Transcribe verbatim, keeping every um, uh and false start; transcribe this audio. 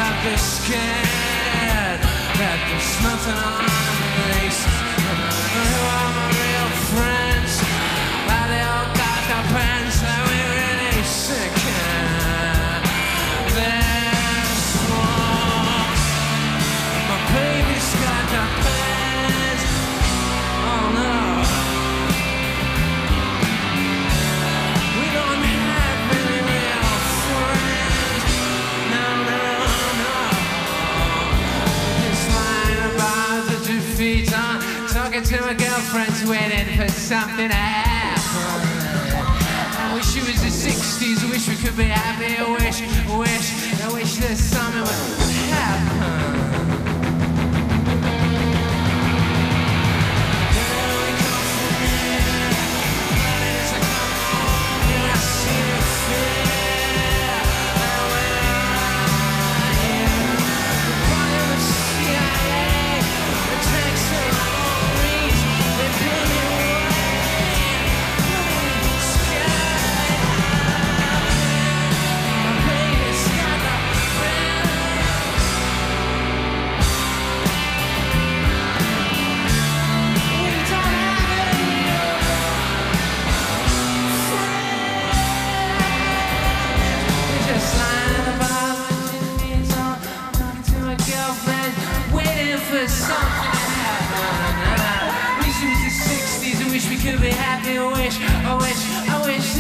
I'd be scared that there's nothing on the face. Who are my real friends? That they all got their pants, that we really sick. There's smoke. My baby's got the pants. Oh no. We don't have any real friends. No, no, no. Just lying about the defeat on. Talking to my girlfriends, waiting for something to happen. I wish it was the sixties, I wish we could be happy. I wish, I wish, I wish that something would happen. Something to happen. Wish it was the sixties, I wish we could be happy. I wish, I wish, I wish